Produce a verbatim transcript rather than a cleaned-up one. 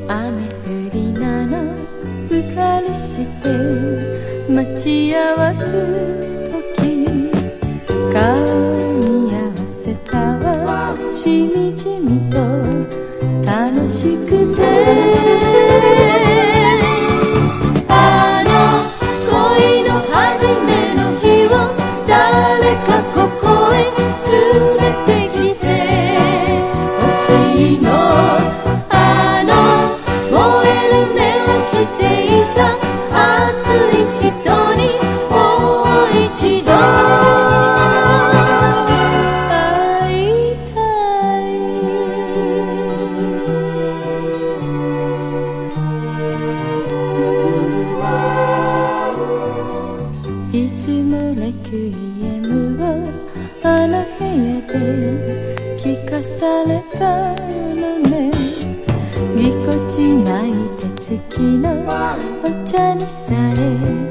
雨降りなの二人して待ち合わす時顔に合わせたわしみじみと楽しくていつもレクイエムをあの部屋で聞かされたのねぎこちない手つきのお茶にさえ